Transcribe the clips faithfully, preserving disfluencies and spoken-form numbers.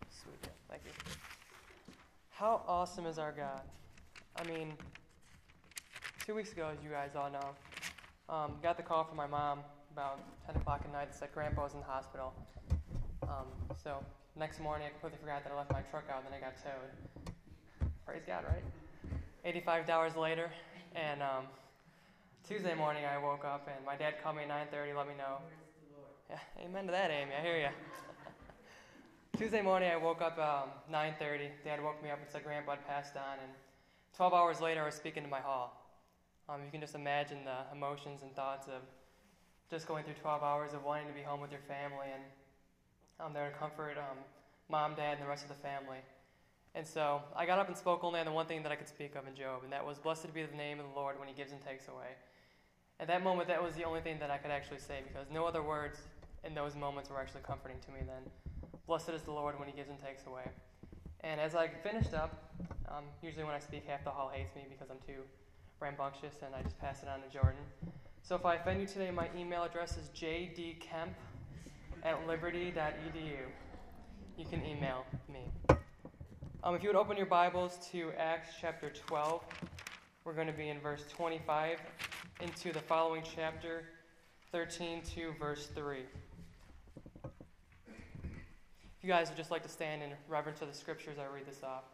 Sweet. Thank you. How awesome is our God? I mean, two weeks ago, as you guys all know, um, got the call from my mom about ten o'clock at night that said Grandpa was in the hospital. Um, so next morning, I completely forgot that I left my truck out, and then I got towed. Praise God, right? eighty-five dollars later, and um, Tuesday morning, I woke up, and my dad called me at nine thirty, let me know. Yeah, amen to that, Amy. I hear you. Tuesday morning, I woke up um, nine thirty. Dad woke me up and said Grandpa had passed on, and twelve hours later, I was speaking to my hall. Um, you can just imagine the emotions and thoughts of just going through twelve hours of wanting to be home with your family and um, there to comfort um, mom, dad, and the rest of the family. And so I got up and spoke only on the one thing that I could speak of in Job, and that was, blessed be the name of the Lord when he gives and takes away. At that moment, that was the only thing that I could actually say, because no other words in those moments were actually comforting to me then. Blessed is the Lord when he gives and takes away. And as I finished up, um, usually when I speak, half the hall hates me because I'm too rambunctious, and I just pass it on to Jordan. So if I offend you today, my email address is j d kemp at liberty dot e d u. You can email me. Um, if you would open your Bibles to Acts chapter twelve, we're going to be in verse twenty-five into the following chapter, thirteen to verse three. If you guys would just like to stand in reverence to the scriptures, I read this off.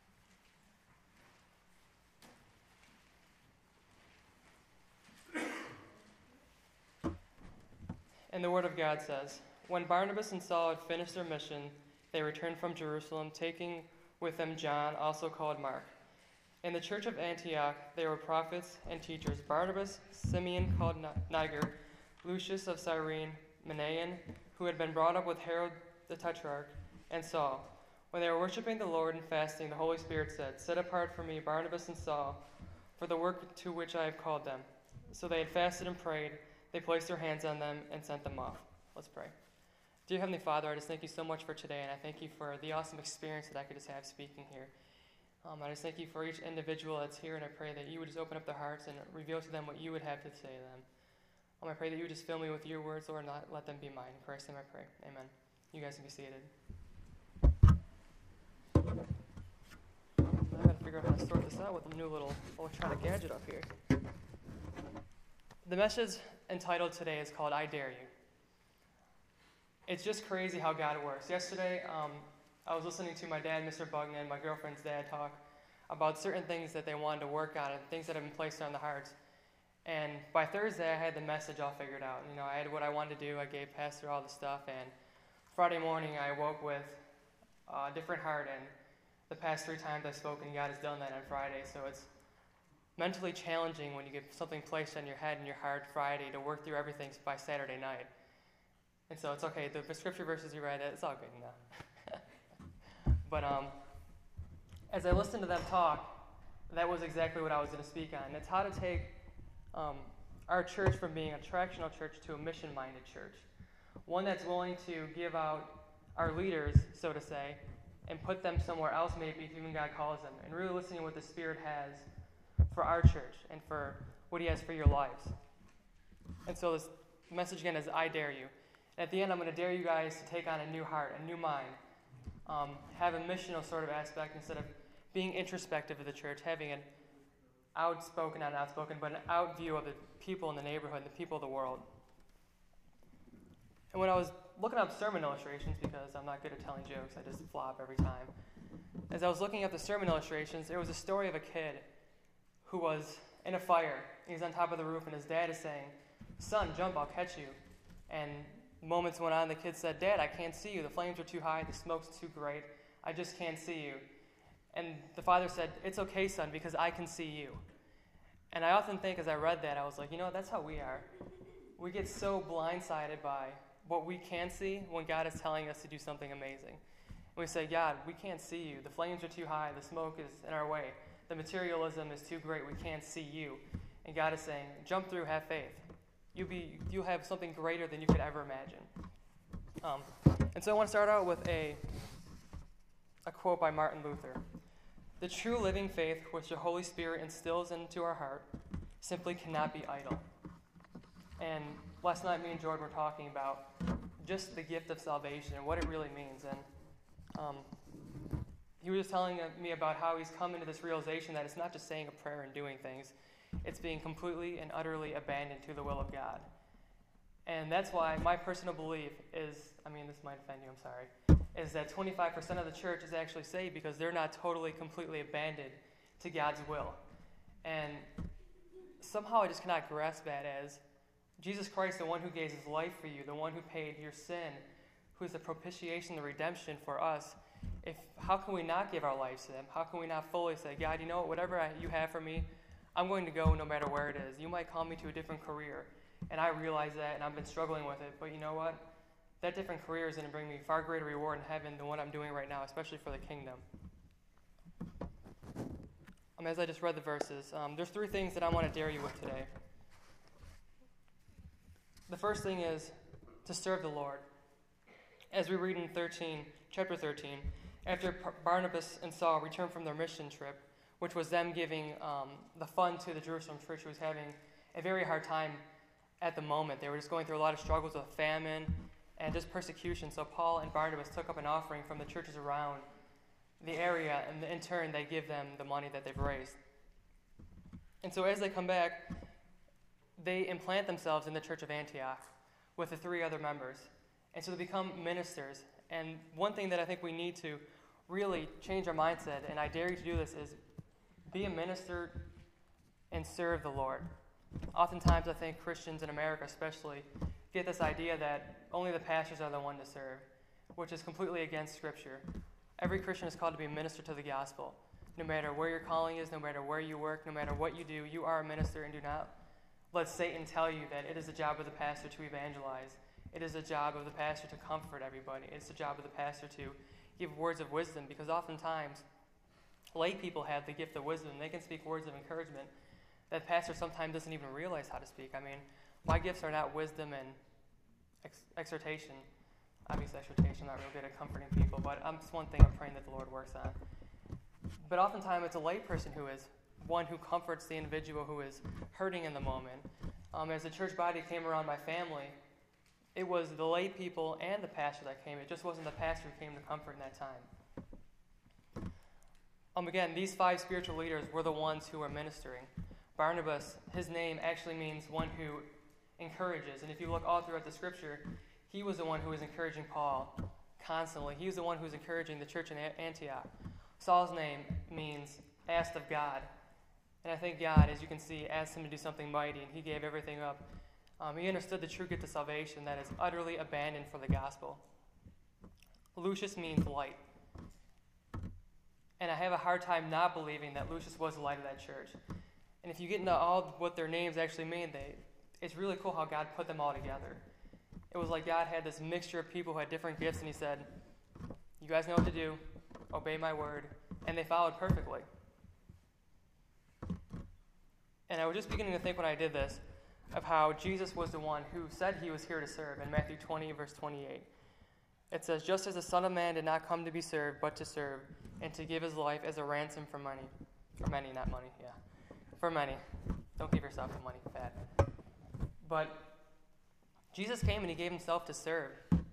And the Word of God says, when Barnabas and Saul had finished their mission, they returned from Jerusalem, taking with them John, also called Mark. In the church of Antioch, there were prophets and teachers, Barnabas, Simeon called Niger, Lucius of Cyrene, Manaen, who had been brought up with Herod the Tetrarch, and Saul. When they were worshiping the Lord and fasting, the Holy Spirit said, set apart for me Barnabas and Saul for the work to which I have called them. So they had fasted and prayed. They placed their hands on them and sent them off. Let's pray. Dear Heavenly Father, I just thank you so much for today, and I thank you for the awesome experience that I could just have speaking here. Um, I just thank you for each individual that's here, and I pray that you would just open up their hearts and reveal to them what you would have to say to them. Um, I pray that you would just fill me with your words, Lord, and not let them be mine. In Christ's name I pray. Amen. You guys can be seated. I've got to figure out how to sort this out with a new little electronic gadget up here. The message entitled today is called I Dare You. It's just crazy how God works. Yesterday, um, I was listening to my dad, Mister Bugnan, my girlfriend's dad, talk about certain things that they wanted to work on and things that have been placed on the hearts. And by Thursday, I had the message all figured out. You know, I had what I wanted to do. I gave Pastor all the stuff, and Friday morning, I woke with a different heart, and the past three times I've spoken, God has done that on Friday, so it's mentally challenging when you get something placed on your head and your heart Friday to work through everything by Saturday night. And so it's okay, the scripture verses you read, it's all good now. But um, as I listened to them talk, that was exactly what I was going to speak on. It's how to take um, our church from being a attractional church to a mission-minded church. One that's willing to give out our leaders, so to say, and put them somewhere else maybe if even God calls them, and really listening to what the Spirit has for our church and for what he has for your lives. And so this message again is I dare you. And at the end, I'm going to dare you guys to take on a new heart, a new mind, um, have a missional sort of aspect instead of being introspective of the church, having an outspoken, not outspoken, but an out view of the people in the neighborhood, the people of the world. And when I was looking up sermon illustrations, because I'm not good at telling jokes, I just flop every time. As I was looking up the sermon illustrations, there was a story of a kid who was in a fire. He's on top of the roof, and his dad is saying, son, jump, I'll catch you. And moments went on, the kid said, Dad, I can't see you. The flames are too high, the smoke's too great. I just can't see you. And the father said, it's okay, son, because I can see you. And I often think as I read that, I was like, you know, that's how we are. We get so blindsided by what we can see when God is telling us to do something amazing. And we say, God, we can't see you. The flames are too high. The smoke is in our way. The materialism is too great. We can't see you. And God is saying, jump through, have faith. You'll be, you'll have something greater than you could ever imagine. Um, and so I want to start out with a, a quote by Martin Luther. The true living faith which the Holy Spirit instills into our heart simply cannot be idle. And last night, me and Jordan were talking about just the gift of salvation and what it really means. And Um, he was just telling me about how he's come into this realization that it's not just saying a prayer and doing things. It's being completely and utterly abandoned to the will of God. And that's why my personal belief is, I mean, this might offend you, I'm sorry, is that twenty-five percent of the church is actually saved because they're not totally, completely abandoned to God's will. And somehow I just cannot grasp that as Jesus Christ, the one who gave his life for you, the one who paid your sin, who is the propitiation, the redemption for us. If how can we not give our lives to him? How can we not fully say, God, you know what, whatever I, you have for me, I'm going to go no matter where it is. You might call me to a different career, and I realize that, and I've been struggling with it, but you know what? That different career is going to bring me far greater reward in heaven than what I'm doing right now, especially for the kingdom. Um, as I just read the verses, um, there's three things that I want to dare you with today. The first thing is to serve the Lord. As we read in thirteen, chapter thirteen, after Barnabas and Saul returned from their mission trip, which was them giving um, the fund to the Jerusalem church, who was having a very hard time at the moment. They were just going through a lot of struggles with famine and just persecution. So Paul and Barnabas took up an offering from the churches around the area, and in turn they give them the money that they've raised. And so as they come back, they implant themselves in the church of Antioch with the three other members. And so they become ministers. And one thing that I think we need to really change our mindset, and I dare you to do this, is be a minister and serve the Lord. Oftentimes I think Christians in America especially get this idea that only the pastors are the one to serve, which is completely against Scripture. Every Christian is called to be a minister to the gospel. No matter where your calling is, no matter where you work, no matter what you do, you are a minister, and do not let Satan tell you that it is the job of the pastor to evangelize. It is the job of the pastor to comfort everybody. It's the job of the pastor to give words of wisdom, because oftentimes lay people have the gift of wisdom. They can speak words of encouragement that pastor sometimes doesn't even realize how to speak. I mean, my gifts are not wisdom and ex- exhortation. Obviously, exhortation, I'm not real good at comforting people, but um, it's one thing I'm praying that the Lord works on. But oftentimes it's a lay person who is one who comforts the individual who is hurting in the moment. Um, as the church body came around my family, it was the lay people and the pastor that came. It just wasn't the pastor who came to comfort in that time. Um, again, these five spiritual leaders were the ones who were ministering. Barnabas, his name actually means one who encourages. And if you look all throughout the Scripture, he was the one who was encouraging Paul constantly. He was the one who was encouraging the church in Antioch. Saul's name means asked of God. And I think God, as you can see, asked him to do something mighty, and he gave everything up. Um, he understood the true gift of salvation that is utterly abandoned for the gospel. Lucius means light. And I have a hard time not believing that Lucius was the light of that church. And if you get into all what their names actually mean, they, it's really cool how God put them all together. It was like God had this mixture of people who had different gifts, and he said, you guys know what to do, obey my word, and they followed perfectly. And I was just beginning to think when I did this of how Jesus was the one who said he was here to serve in Matthew twenty, verse twenty-eight. It says, just as the Son of Man did not come to be served, but to serve, and to give his life as a ransom for money. For many, not money, yeah. For many. Don't give yourself the money, bad. But Jesus came and he gave himself to serve.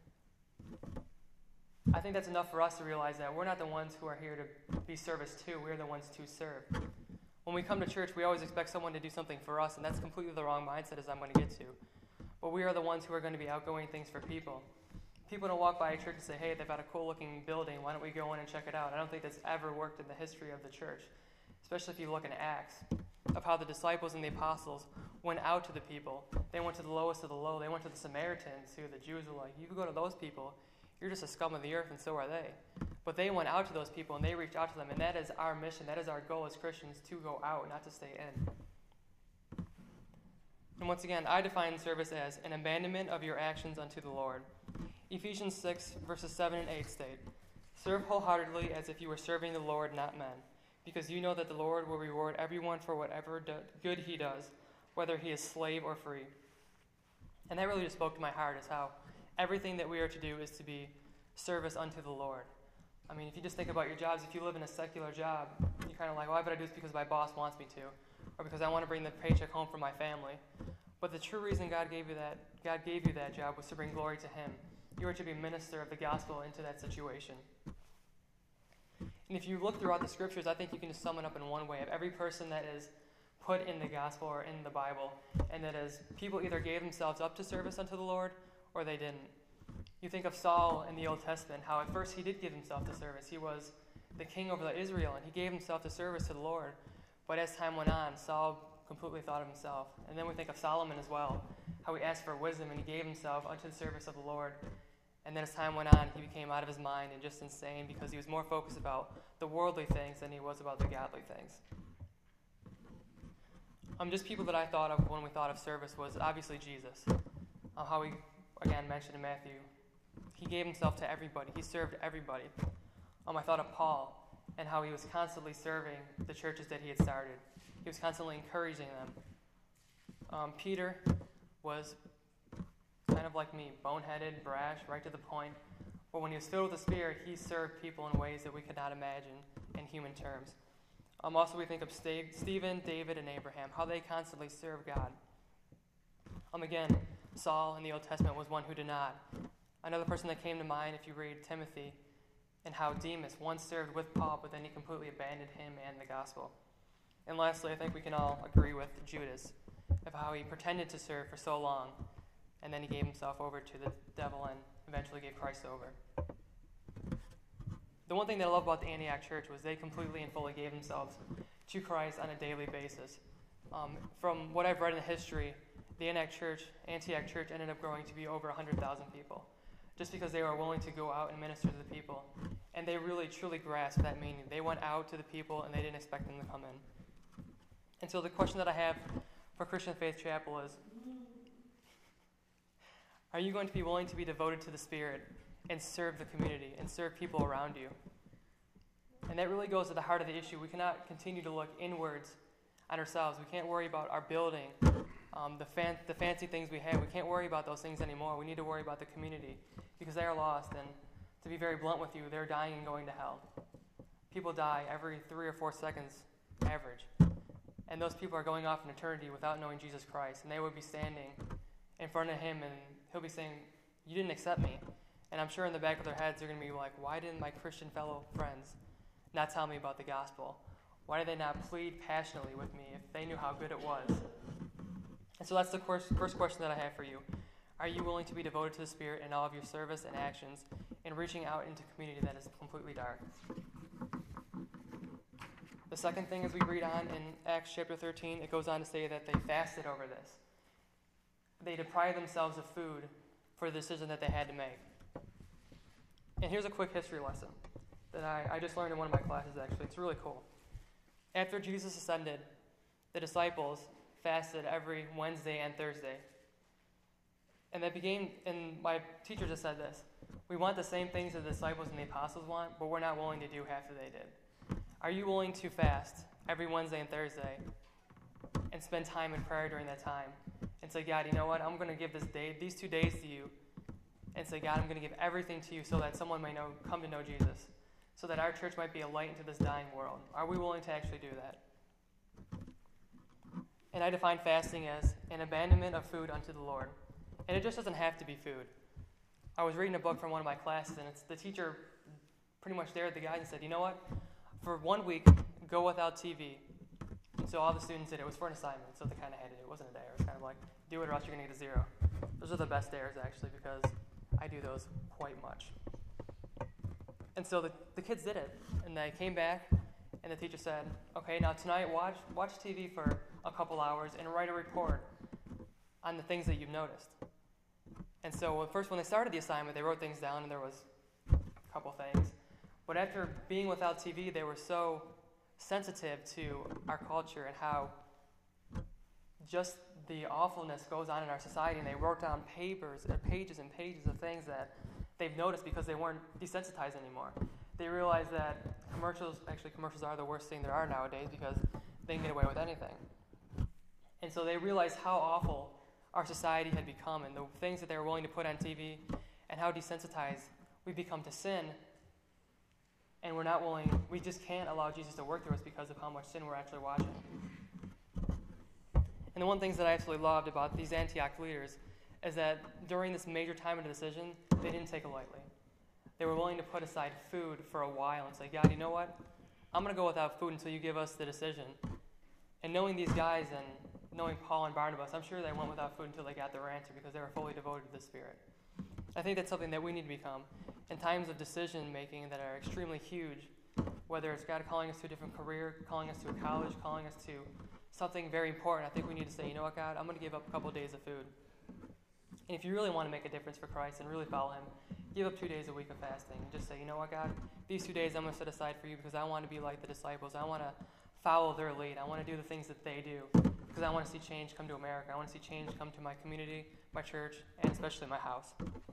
I think that's enough for us to realize that we're not the ones who are here to be service to. We're the ones to serve. When we come to church, we always expect someone to do something for us, and that's completely the wrong mindset, as I'm going to get to. But we are the ones who are going to be outgoing things for people. People don't walk by a church and say, hey, they've got a cool-looking building. Why don't we go in and check it out? I don't think that's ever worked in the history of the church, especially if you look in Acts, of how the disciples and the apostles went out to the people. They went to the lowest of the low. They went to the Samaritans, who the Jews were like, you go to those people, you're just a scum of the earth, and so are they. But they went out to those people, and they reached out to them, and that is our mission. That is our goal as Christians, to go out, not to stay in. And once again, I define service as an abandonment of your actions unto the Lord. Ephesians six, verses seven and eight state, serve wholeheartedly as if you were serving the Lord, not men, because you know that the Lord will reward everyone for whatever do- good he does, whether he is slave or free. And that really just spoke to my heart, is how everything that we are to do is to be service unto the Lord. I mean, if you just think about your jobs, if you live in a secular job, you're kind of like, well, I better do this because my boss wants me to, or because I want to bring the paycheck home for my family. But the true reason God gave you that, God gave you that job was to bring glory to him. You are to be a minister of the gospel into that situation. And if you look throughout the scriptures, I think you can just sum it up in one way. Of every person that is put in the gospel or in the Bible, and that is people either gave themselves up to service unto the Lord or they didn't. You think of Saul in the Old Testament, how at first he did give himself to service. He was the king over Israel, and he gave himself to service to the Lord. But as time went on, Saul completely thought of himself. And then we think of Solomon as well, how he asked for wisdom, and he gave himself unto the service of the Lord. And then as time went on, he became out of his mind and just insane because he was more focused about the worldly things than he was about the godly things. Um, just people that I thought of when we thought of service was obviously Jesus. Uh, how he, again, mentioned in Matthew, he gave himself to everybody. He served everybody. Um, I thought of Paul and how he was constantly serving the churches that he had started. He was constantly encouraging them. Um, Peter was kind of like me, boneheaded, brash, right to the point. But when he was filled with the Spirit, he served people in ways that we could not imagine in human terms. Um, also, we think of Steve, Stephen, David, and Abraham, how they constantly served God. Um, again, Saul in the Old Testament was one who did not. Another person that came to mind, if you read Timothy, and how Demas once served with Paul, but then he completely abandoned him and the gospel. And lastly, I think we can all agree with Judas, of how he pretended to serve for so long, and then he gave himself over to the devil and eventually gave Christ over. The one thing that I love about the Antioch church was they completely and fully gave themselves to Christ on a daily basis. Um, from what I've read in the history, the Antioch church, Antioch church ended up growing to be over one hundred thousand people, just because they were willing to go out and minister to the people. And they really, truly grasped that meaning. They went out to the people, and they didn't expect them to come in. And so the question that I have for Christian Faith Chapel is, are you going to be willing to be devoted to the Spirit and serve the community and serve people around you? And that really goes to the heart of the issue. We cannot continue to look inwards on ourselves. We can't worry about our building, um, the, fan- the fancy things we have. We can't worry about those things anymore. We need to worry about the community because they are lost. And to be very blunt with you, they're dying and going to hell. People die every three or four seconds, average. And those people are going off in eternity without knowing Jesus Christ. And they would be standing in front of him, and he'll be saying, you didn't accept me. And I'm sure in the back of their heads, they're going to be like, why didn't my Christian fellow friends not tell me about the gospel? Why did they not plead passionately with me if they knew how good it was? And so that's the first question that I have for you. Are you willing to be devoted to the Spirit in all of your service and actions and reaching out into a community that is completely dark? The second thing, as we read on in Acts chapter thirteen, it goes on to say that they fasted over this. They deprived themselves of food for the decision that they had to make. And here's a quick history lesson that I, I just learned in one of my classes, actually. It's really cool. After Jesus ascended, the disciples fasted every Wednesday and Thursday. And they began, and my teacher just said this, we want the same things that the disciples and the apostles want, but we're not willing to do half that they did. Are you willing to fast every Wednesday and Thursday and spend time in prayer during that time and say, God, you know what, I'm going to give this day, these two days to you, and say, God, I'm going to give everything to you so that someone may know, come to know Jesus, so that our church might be a light into this dying world. Are we willing to actually do that? And I define fasting as an abandonment of food unto the Lord. And it just doesn't have to be food. I was reading a book from one of my classes, and it's the teacher pretty much there at the guide and said, you know what, for one week, go without T V. And so all the students did it. It was for an assignment, so they kind of had it. It wasn't a dare. It was kind of like, do it or else you're going to get a zero. Those are the best dares, actually, because I do those quite much. And so the, the kids did it, and they came back, and the teacher said, okay, now tonight watch watch T V for a couple hours and write a report on the things that you've noticed. And so first when they started the assignment, they wrote things down, and there was a couple things. But after being without T V, they were so sensitive to our culture and how just the awfulness goes on in our society, and they wrote down papers, uh, pages and pages of things that they've noticed because they weren't desensitized anymore. They realized that commercials, actually commercials are the worst thing there are nowadays because they can get away with anything. And so they realized how awful our society had become and the things that they were willing to put on T V and how desensitized we've become to sin. And we're not willing, we just can't allow Jesus to work through us because of how much sin we're actually watching. And the one thing that I absolutely loved about these Antioch leaders is that during this major time of decision, they didn't take it lightly. They were willing to put aside food for a while and say, God, you know what? I'm going to go without food until you give us the decision. And knowing these guys and knowing Paul and Barnabas, I'm sure they went without food until they got their answer because they were fully devoted to the Spirit. I think that's something that we need to become. In times of decision making that are extremely huge, whether it's God calling us to a different career, calling us to a college, calling us to something very important, I think we need to say, you know what, God, I'm going to give up a couple days of food. And if you really want to make a difference for Christ and really follow him, give up two days a week of fasting. And just say, you know what, God, these two days I'm going to set aside for you because I want to be like the disciples. I want to follow their lead. I want to do the things that they do because I want to see change come to America. I want to see change come to my community, my church, and especially my house.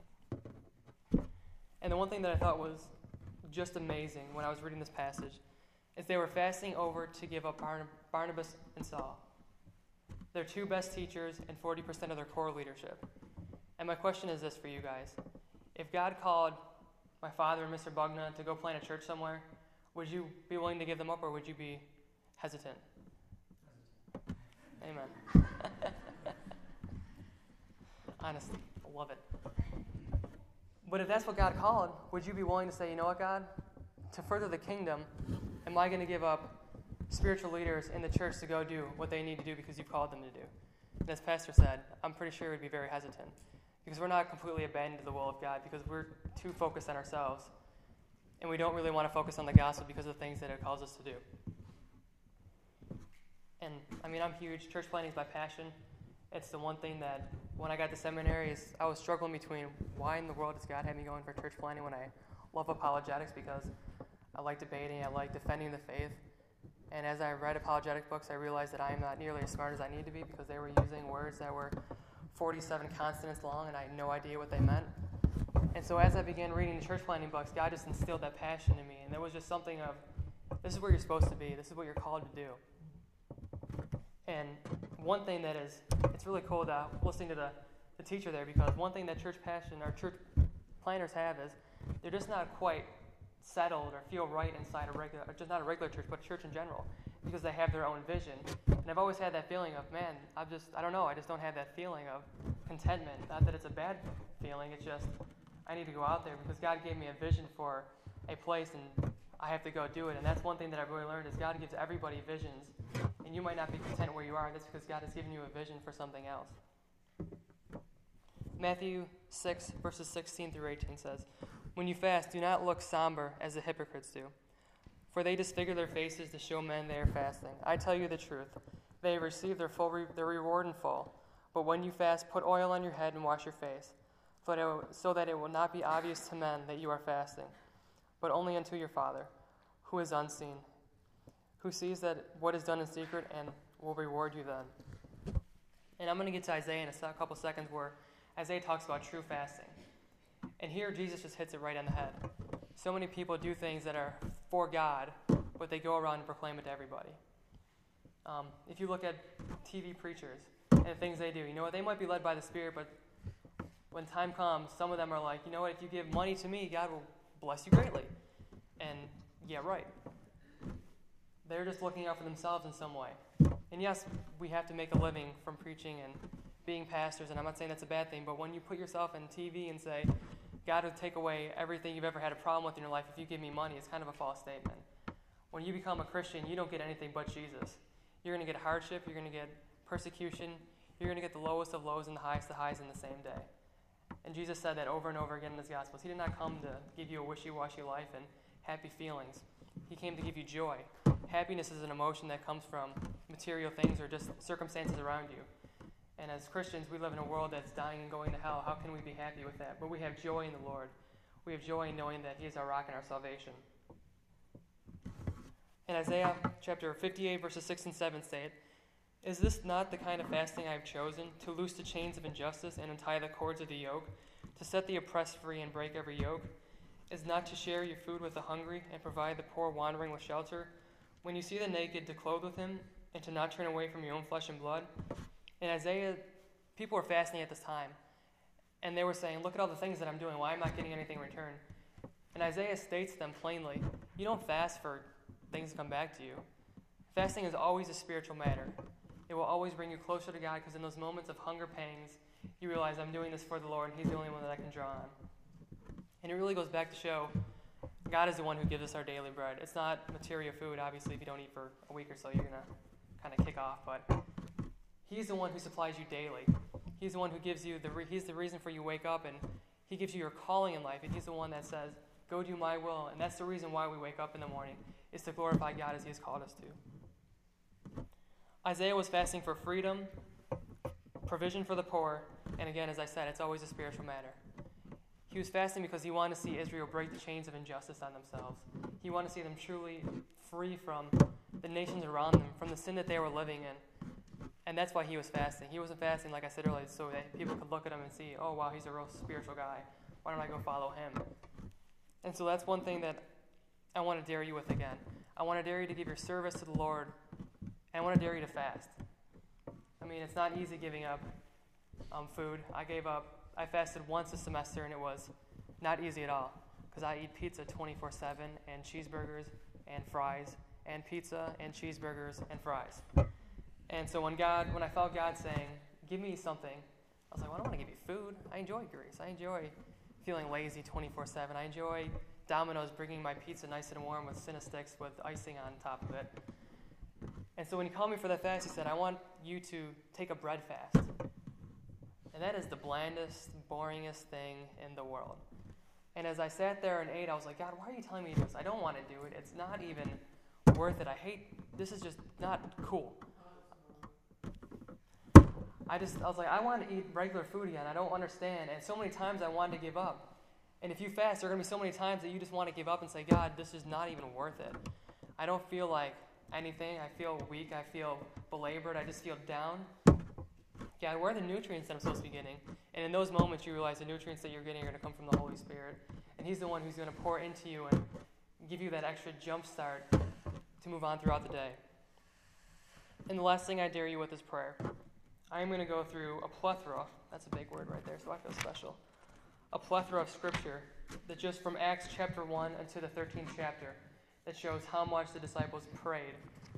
And the one thing that I thought was just amazing when I was reading this passage is they were fasting over to give up Barnab- Barnabas and Saul, their two best teachers and forty percent of their core leadership. And my question is this for you guys. If God called my father and Mister Bugna to go plant a church somewhere, would you be willing to give them up or would you be hesitant? Hesitant. Amen. Honestly, I love it. But if that's what God called, would you be willing to say, you know what, God, to further the kingdom, am I going to give up spiritual leaders in the church to go do what they need to do because you've called them to do? And as Pastor said, I'm pretty sure we'd be very hesitant because we're not completely abandoned to the will of God because we're too focused on ourselves and we don't really want to focus on the gospel because of the things that it calls us to do. And, I mean, I'm huge. Church planting is my passion. It's the one thing that when I got to seminary, is I was struggling between why in the world does God have me going for church planting when I love apologetics because I like debating, I like defending the faith. And as I read apologetic books, I realized that I am not nearly as smart as I need to be because they were using words that were forty-seven consonants long and I had no idea what they meant. And so as I began reading the church planting books, God just instilled that passion in me. And there was just something of, this is where you're supposed to be. This is what you're called to do. And one thing that is, it's really cool that listening to the, the teacher there because one thing that church passion or church planners have is they're just not quite settled or feel right inside a regular, or just not a regular church, but a church in general because they have their own vision. And I've always had that feeling of, man, I've just, I don't know, I just don't have that feeling of contentment. Not that it's a bad feeling, it's just I need to go out there because God gave me a vision for a place and I have to go do it. And that's one thing that I've really learned is God gives everybody visions. And you might not be content where you are. That's because God has given you a vision for something else. Matthew six, verses sixteen through eighteen says, when you fast, do not look somber as the hypocrites do, for they disfigure their faces to show men they are fasting. I tell you the truth. They receive their full re- their reward in full. But when you fast, put oil on your head and wash your face, so that it will not be obvious to men that you are fasting, but only unto your Father, who is unseen, who sees that what is done in secret and will reward you then. And I'm going to get to Isaiah in a couple seconds where Isaiah talks about true fasting. And here Jesus just hits it right on the head. So many people do things that are for God, but they go around and proclaim it to everybody. Um, if you look at T V preachers and the things they do, you know what, they might be led by the Spirit, but when time comes, some of them are like, you know what, if you give money to me, God will bless you greatly. And yeah, right. They're just looking out for themselves in some way. And yes, we have to make a living from preaching and being pastors, and I'm not saying that's a bad thing, but when you put yourself in T V and say, God will take away everything you've ever had a problem with in your life if you give me money, it's kind of a false statement. When you become a Christian, you don't get anything but Jesus. You're going to get hardship, you're going to get persecution, you're going to get the lowest of lows and the highest of highs in the same day. And Jesus said that over and over again in his Gospels. He did not come to give you a wishy-washy life and happy feelings. He came to give you joy. Happiness is an emotion that comes from material things or just circumstances around you. And as Christians, we live in a world that's dying and going to hell. How can we be happy with that? But we have joy in the Lord. We have joy in knowing that he is our rock and our salvation. In Isaiah chapter fifty-eight, verses six and seven say it, is this not the kind of fasting I have chosen, to loose the chains of injustice and untie the cords of the yoke, to set the oppressed free and break every yoke? Is not to share your food with the hungry and provide the poor wandering with shelter? When you see the naked, to clothe with him, and to not turn away from your own flesh and blood? In Isaiah, people were fasting at this time, and they were saying, look at all the things that I'm doing. Why am I not getting anything in return? And Isaiah states to them plainly, you don't fast for things to come back to you. Fasting is always a spiritual matter. It will always bring you closer to God, because in those moments of hunger pangs, you realize I'm doing this for the Lord, and he's the only one that I can draw on. And it really goes back to show God is the one who gives us our daily bread. It's not material food. Obviously, if you don't eat for a week or so, you're going to kind of kick off. But He's the one who supplies you daily. He's the one who gives you the re- He's the reason for you wake up, and He gives you your calling in life. And He's the one that says, go do my will. And that's the reason why we wake up in the morning, is to glorify God as He has called us to. Isaiah was fasting for freedom, provision for the poor, and again, as I said, it's always a spiritual matter. He was fasting because he wanted to see Israel break the chains of injustice on themselves. He wanted to see them truly free from the nations around them, from the sin that they were living in. And that's why he was fasting. He wasn't fasting, like I said earlier, so that people could look at him and see, oh, wow, he's a real spiritual guy. Why don't I go follow him? And so that's one thing that I want to dare you with again. I want to dare you to give your service to the Lord, and I want to dare you to fast. I mean, it's not easy giving up um, food. I gave up, I fasted once a semester, and it was not easy at all, because I eat pizza twenty-four seven, and cheeseburgers, and fries, and pizza, and cheeseburgers, and fries. And so when God, when I felt God saying, give me something, I was like, well, I don't want to give you food. I enjoy grease. I enjoy feeling lazy twenty-four seven. I enjoy Domino's bringing my pizza nice and warm with Cinnasticks with icing on top of it. And so when he called me for that fast, he said, I want you to take a bread fast. And that is the blandest, boringest thing in the world. And as I sat there and ate, I was like, God, why are you telling me this? I don't want to do it. It's not even worth it. I hate, this is just not cool. I just, I was like, I want to eat regular food again. I don't understand. And so many times I wanted to give up. And if you fast, there are going to be so many times that you just want to give up and say, God, this is not even worth it. I don't feel like anything. I feel weak. I feel belabored. I just feel down. God, where are the nutrients that I'm supposed to be getting? And in those moments, you realize the nutrients that you're getting are going to come from the Holy Spirit. And He's the one who's going to pour into you and give you that extra jump start to move on throughout the day. And the last thing I dare you with is prayer. I'm going to go through a plethora, that's a big word right there, so I feel special, a plethora of scripture that just from Acts chapter one unto the thirteenth chapter that shows how much the disciples prayed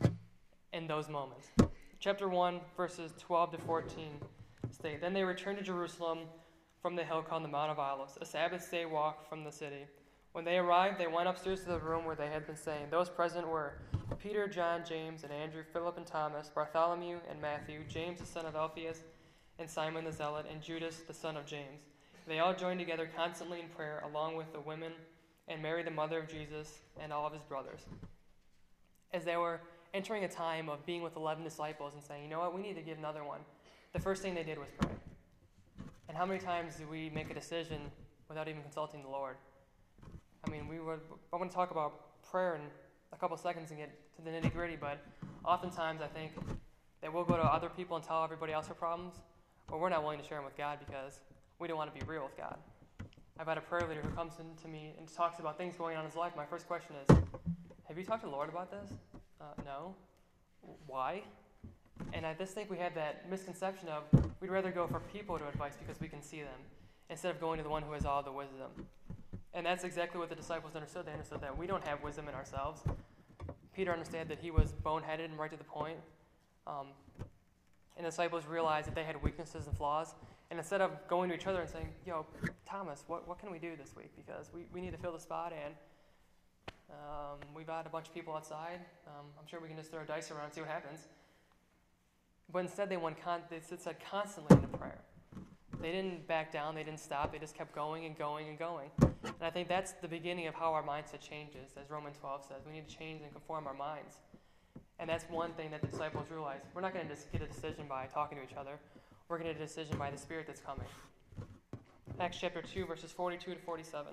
in those moments. Chapter one, verses twelve to fourteen state, Then they returned to Jerusalem from the hill called the Mount of Olives, a Sabbath day walk from the city. When they arrived, they went upstairs to the room where they had been staying. Those present were Peter, John, James, and Andrew, Philip and Thomas, Bartholomew and Matthew, James the son of Alphaeus, and Simon the Zealot, and Judas the son of James. They all joined together constantly in prayer, along with the women, and Mary the mother of Jesus, and all of his brothers. As they were entering a time of being with eleven disciples and saying, you know what, we need to get another one, the first thing they did was pray. And how many times do we make a decision without even consulting the Lord? I mean, we would, I want to talk about prayer in a couple seconds and get to the nitty-gritty, but oftentimes I think that we'll go to other people and tell everybody else our problems, but we're not willing to share them with God because we don't want to be real with God. I've had a prayer leader who comes in to me and talks about things going on in his life. My first question is, have you talked to the Lord about this? Uh, no. Why? And I just think we have that misconception of we'd rather go for people to advice because we can see them instead of going to the one who has all the wisdom. And that's exactly what the disciples understood. They understood that we don't have wisdom in ourselves. Peter understood that he was boneheaded and right to the point. Um, and the disciples realized that they had weaknesses and flaws. And instead of going to each other and saying, yo, Thomas, what, what can we do this week? Because we, we need to fill the spot, and um, we've got a bunch of people outside. Um, I'm sure we can just throw dice around and see what happens. But instead they went con- they said constantly into prayer. They didn't back down. They didn't stop. They just kept going and going and going. And I think that's the beginning of how our mindset changes. As Romans twelve says, we need to change and conform our minds. And that's one thing that the disciples realized. We're not going to just get a decision by talking to each other. We're going to get a decision by the Spirit that's coming. Acts chapter two, verses forty-two to forty-seven.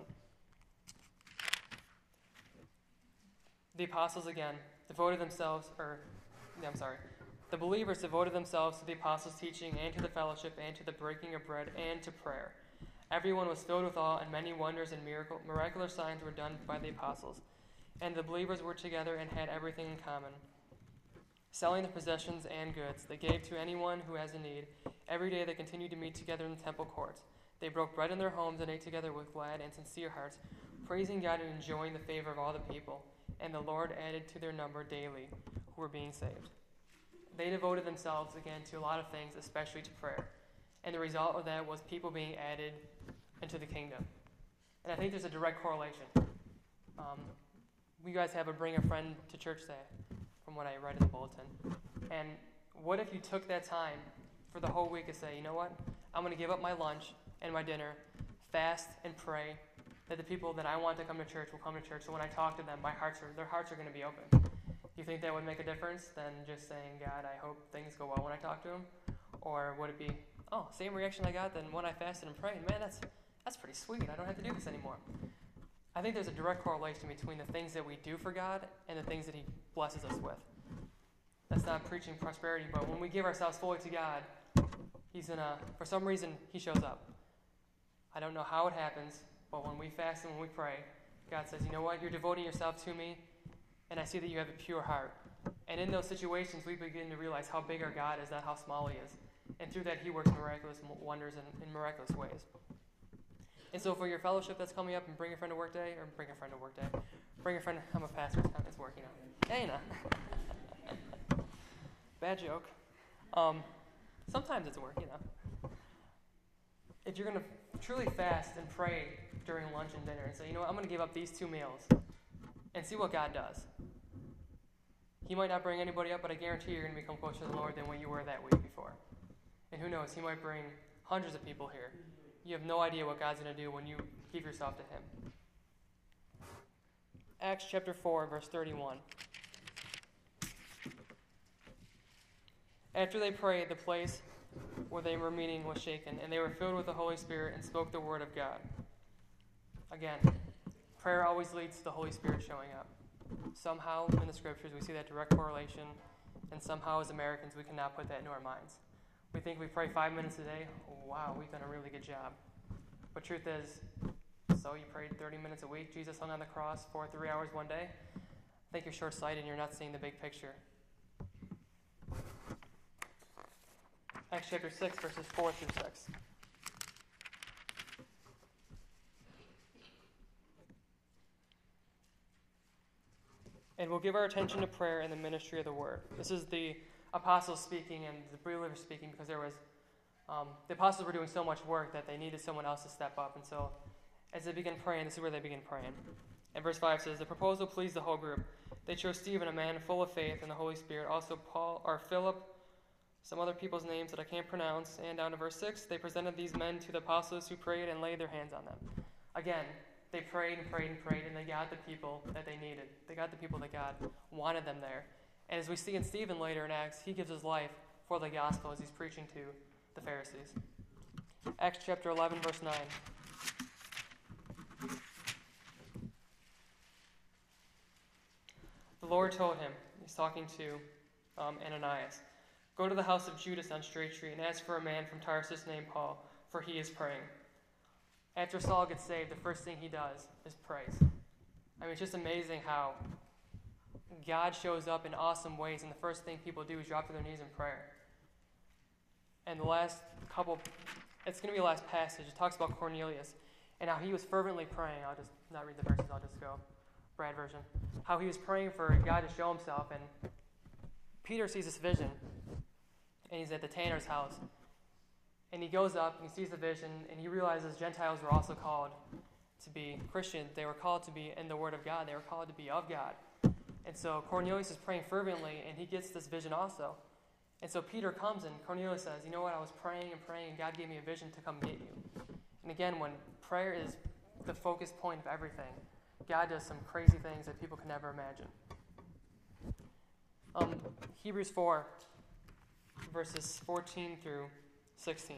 The apostles, again, devoted themselves, or, yeah, I'm sorry. The believers devoted themselves to the apostles' teaching and to the fellowship and to the breaking of bread and to prayer. Everyone was filled with awe, and many wonders and miracle, miraculous signs were done by the apostles. And the believers were together and had everything in common. Selling their possessions and goods, they gave to anyone who has a need. Every day they continued to meet together in the temple courts. They broke bread in their homes and ate together with glad and sincere hearts, praising God and enjoying the favor of all the people. And the Lord added to their number daily who were being saved. They devoted themselves, again, to a lot of things, especially to prayer. And the result of that was people being added into the kingdom. And I think there's a direct correlation. Um, we guys have a bring a friend to church day, from what I read in the bulletin. And what if you took that time for the whole week to say, you know what, I'm going to give up my lunch and my dinner, fast and pray that the people that I want to come to church will come to church. So when I talk to them, my hearts are, their hearts are going to be open. Do you think that would make a difference than just saying, God, I hope things go well when I talk to him? Or would it be, oh, same reaction I got than when I fasted and prayed? Man, that's that's pretty sweet. I don't have to do this anymore. I think there's a direct correlation between the things that we do for God and the things that he blesses us with. That's not preaching prosperity, but when we give ourselves fully to God, he's in a, for some reason, he shows up. I don't know how it happens, but when we fast and when we pray, God says, you know what, you're devoting yourself to me, and I see that you have a pure heart. And in those situations, we begin to realize how big our God is, not how small he is. And through that, he works miraculous wonders in, in miraculous ways. And so for your fellowship that's coming up, and bring a friend to work day, or bring a friend to work day, bring a friend, I'm a pastor, it's kind of working out. Hey, no. Bad joke. Um, sometimes it's work, you know. If you're going to truly fast and pray during lunch and dinner and say, you know what, I'm going to give up these two meals and see what God does. He might not bring anybody up, but I guarantee you're going to become closer to the Lord than when you were that week before. And who knows, he might bring hundreds of people here. You have no idea what God's going to do when you give yourself to him. Acts chapter four, verse thirty-one. After they prayed, the place where they were meeting was shaken, and they were filled with the Holy Spirit and spoke the word of God. Again, prayer always leads to the Holy Spirit showing up. Somehow in the scriptures we see that direct correlation, and somehow as Americans we cannot put that into our minds. We think we pray five minutes a day. Wow, we've done a really good job. But truth is, so you prayed thirty minutes a week. Jesus hung on the cross for three hours one day. I think you're short-sighted and you're not seeing the big picture. Acts chapter six, verses four through six. And we'll give our attention to prayer and the ministry of the word. This is the apostles speaking and the believers speaking, because there was um, the apostles were doing so much work that they needed someone else to step up. And so as they begin praying, this is where they begin praying. And verse five says, the proposal pleased the whole group. They chose Stephen, a man full of faith and the Holy Spirit, also Paul or Philip, some other people's names that I can't pronounce. And down to verse six, they presented these men to the apostles who prayed and laid their hands on them. Again, they prayed and prayed and prayed, and they got the people that they needed. They got the people that God wanted them there. And as we see in Stephen later in Acts, he gives his life for the gospel as he's preaching to the Pharisees. Acts chapter eleven, verse nine. The Lord told him, he's talking to um, Ananias, go to the house of Judas on Straight Street and ask for a man from Tarsus named Paul, for he is praying. After Saul gets saved, the first thing he does is praise. I mean, it's just amazing how God shows up in awesome ways, and the first thing people do is drop to their knees in prayer. And the last couple, it's going to be the last passage. It talks about Cornelius and how he was fervently praying. I'll just not read the verses, I'll just go Brad version. How he was praying for God to show himself, and Peter sees this vision, and he's at the tanner's house. And he goes up and he sees the vision, and he realizes Gentiles were also called to be Christian. They were called to be in the Word of God. They were called to be of God. And so Cornelius is praying fervently, and he gets this vision also. And so Peter comes, and Cornelius says, you know what, I was praying and praying, and God gave me a vision to come get you. And again, when prayer is the focus point of everything, God does some crazy things that people can never imagine. Um, Hebrews four, verses fourteen through sixteen.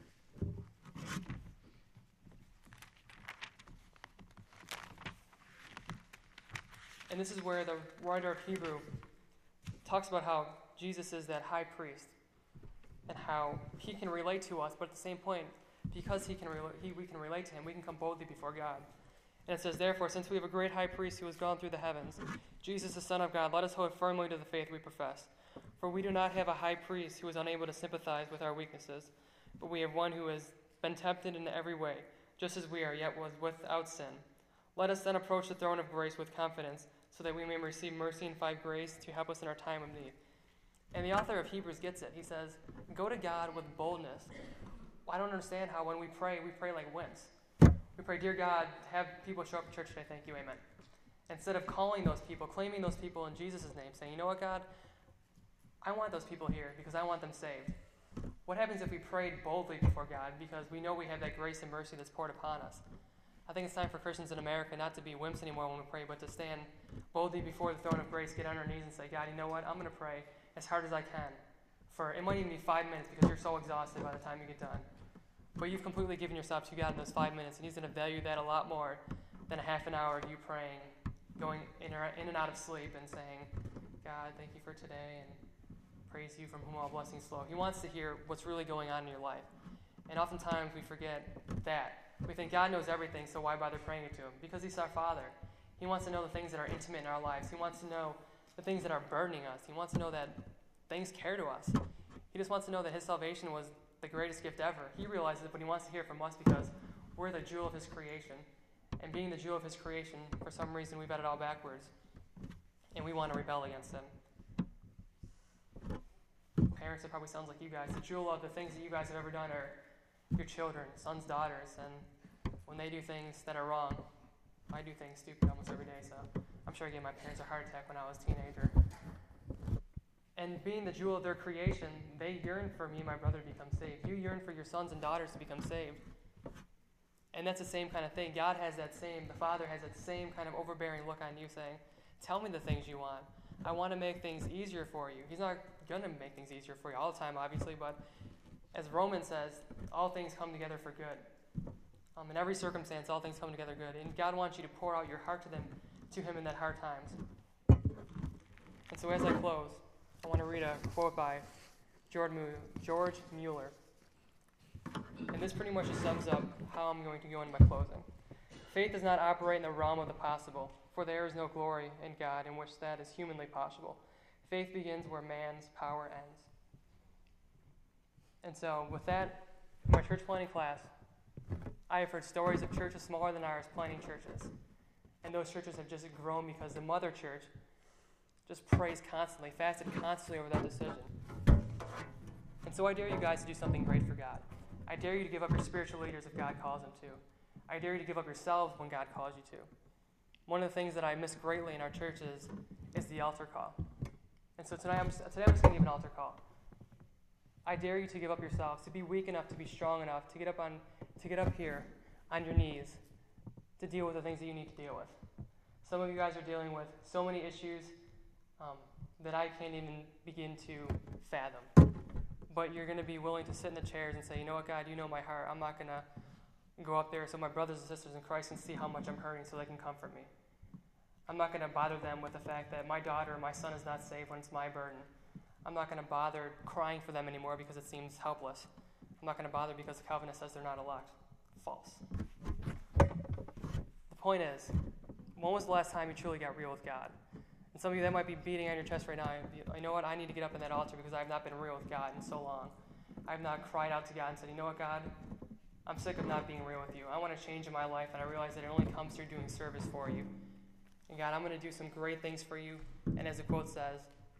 And this is where the writer of Hebrew talks about how Jesus is that high priest and how he can relate to us, but at the same point, because he can relate, he, we can relate to him, we can come boldly before God. And it says, therefore, since we have a great high priest who has gone through the heavens, Jesus the Son of God, let us hold firmly to the faith we profess. For we do not have a high priest who is unable to sympathize with our weaknesses, but we have one who has been tempted in every way, just as we are, yet was without sin. Let us then approach the throne of grace with confidence, so that we may receive mercy and find grace to help us in our time of need. And the author of Hebrews gets it. He says, go to God with boldness. I don't understand how when we pray, we pray like wimps. We pray, dear God, have people show up at church today. Thank you, amen. Instead of calling those people, claiming those people in Jesus' name, saying, you know what, God, I want those people here because I want them saved. What happens if we prayed boldly before God because we know we have that grace and mercy that's poured upon us? I think it's time for Christians in America not to be wimps anymore when we pray, but to stand boldly before the throne of grace, get on our knees and say, God, you know what? I'm going to pray as hard as I can. For it might even be five minutes because you're so exhausted by the time you get done. But you've completely given yourself to God in those five minutes, and He's going to value that a lot more than a half an hour of you praying, going in, or, in and out of sleep and saying, God, thank you for today, and praise you from whom all blessings flow. He wants to hear what's really going on in your life. And oftentimes we forget that. We think God knows everything, so why bother praying it to Him? Because He's our Father. He wants to know the things that are intimate in our lives. He wants to know the things that are burdening us. He wants to know that things care to us. He just wants to know that His salvation was the greatest gift ever. He realizes it, but He wants to hear from us because we're the jewel of His creation. And being the jewel of His creation, for some reason we've got it all backwards. And we want to rebel against Him. Parents, it probably sounds like you guys. The jewel of the things that you guys have ever done are your children, sons, daughters, and when they do things that are wrong, I do things stupid almost every day, so I'm sure I gave my parents a heart attack when I was a teenager. And being the jewel of their creation, they yearn for me and my brother to become saved. You yearn for your sons and daughters to become saved. And that's the same kind of thing. God has that same, the Father has that same kind of overbearing look on you saying, tell me the things you want. I want to make things easier for you. He's not going to make things easier for you all the time, obviously, but as Romans says, all things come together for good. Um, in every circumstance, all things come together good. And God wants you to pour out your heart to them, to Him in that hard times. And so as I close, I want to read a quote by George Mueller. And this pretty much just sums up how I'm going to go into my closing. Faith does not operate in the realm of the possible, for there is no glory in God in which that is humanly possible. Faith begins where man's power ends. And so with that, in my church planting class, I have heard stories of churches smaller than ours planting churches. And those churches have just grown because the mother church just prays constantly, fasted constantly over that decision. And so I dare you guys to do something great for God. I dare you to give up your spiritual leaders if God calls them to. I dare you to give up yourselves when God calls you to. One of the things that I miss greatly in our churches is the altar call. And so tonight I'm just, today I'm just going to give an altar call. I dare you to give up yourselves, to be weak enough, to be strong enough, to get up on, to get up here on your knees, to deal with the things that you need to deal with. Some of you guys are dealing with so many issues um, that I can't even begin to fathom. But you're going to be willing to sit in the chairs and say, you know what, God, you know my heart. I'm not going to go up there so my brothers and sisters in Christ can see how much I'm hurting so they can comfort me. I'm not going to bother them with the fact that my daughter or my son is not saved when it's my burden. I'm not going to bother crying for them anymore because it seems helpless. I'm not going to bother because the covenant says they're not elect. False. The point is, when was the last time you truly got real with God? And some of you that might be beating on your chest right now. You know what? I need to get up in that altar because I have not been real with God in so long. I have not cried out to God and said, you know what, God? I'm sick of not being real with you. I want to change in my life, and I realize that it only comes through doing service for you. And God, I'm going to do some great things for you. And as the quote says,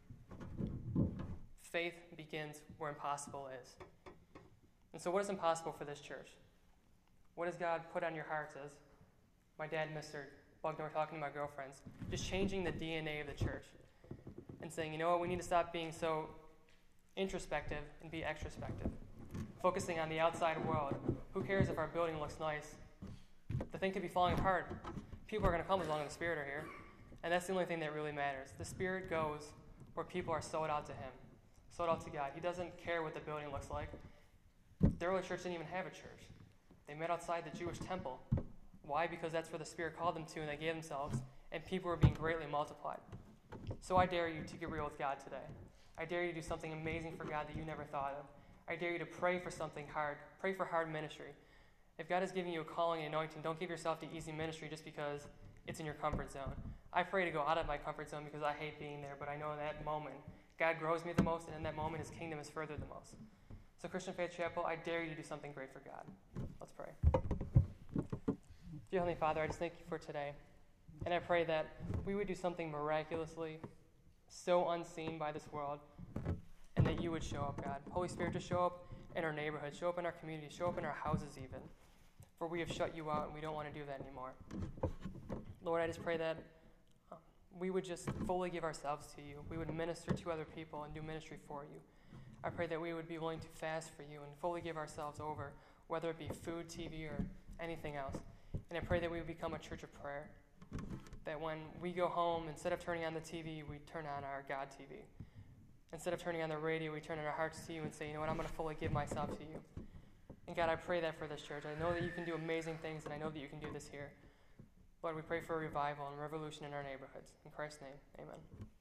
faith begins where impossible is. And so what is impossible for this church? What has God put on your hearts as my dad, Mister Bugner, talking to my girlfriends? Just changing the D N A of the church and saying, you know what, we need to stop being so introspective and be extrospective. Focusing on the outside world. Who cares if our building looks nice? The thing could be falling apart. People are going to come as long as the Spirit are here. And that's the only thing that really matters. The Spirit goes where people are sold out to Him, sold out to God. He doesn't care what the building looks like. The early church didn't even have a church. They met outside the Jewish temple. Why? Because that's where the Spirit called them to, and they gave themselves, and people were being greatly multiplied. So I dare you to get real with God today. I dare you to do something amazing for God that you never thought of. I dare you to pray for something hard. Pray for hard ministry. If God is giving you a calling and anointing, don't give yourself to easy ministry just because it's in your comfort zone. I pray to go out of my comfort zone because I hate being there, but I know in that moment, God grows me the most, and in that moment, His kingdom is furthered the most. So Christian Faith Chapel, I dare you to do something great for God. Let's pray. Dear Heavenly Father, I just thank you for today. And I pray that we would do something miraculously, so unseen by this world, and that you would show up, God. Holy Spirit, just show up in our neighborhood, show up in our community, show up in our houses even. for we have shut you out and we don't want to do that anymore. Lord, I just pray that um, we would just fully give ourselves to you. We would minister to other people and do ministry for you. I pray that we would be willing to fast for you and fully give ourselves over, whether it be food, T V, or anything else. And I pray that we would become a church of prayer, that when we go home, instead of turning on the T V, we turn on our God T V. Instead of turning on the radio, we turn our hearts to you and say, you know what, I'm going to fully give myself to you. And God, I pray that for this church. I know that you can do amazing things, and I know that you can do this here. Lord, we pray for a revival and revolution in our neighborhoods. In Christ's name, amen.